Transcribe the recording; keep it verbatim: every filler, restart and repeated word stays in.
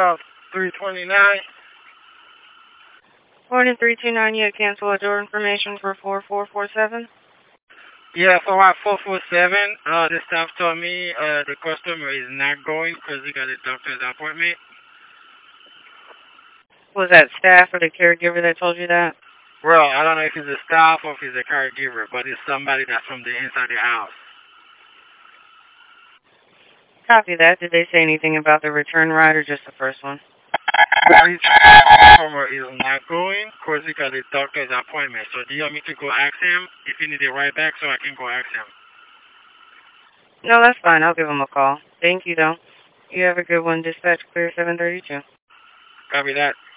South three twenty-nine. Morning three two nine, you had cancel a door information for four four four seven? Yeah, for our four four seven, uh, the staff told me uh, the customer is not going because he got a doctor's appointment. Was that staff or the caregiver that told you that? Well, I don't know if it's a staff or if it's a caregiver, but it's somebody that's from the inside the house. Copy that. Did they say anything about the return ride or just the first one? The customer is not going because he got a doctor's appointment. So do you want me to go ask him if he needs a ride back so I can go ask him? No, that's fine. I'll give him a call. Thank you, though. You have a good one. Dispatch clear seven thirty-two. Copy that.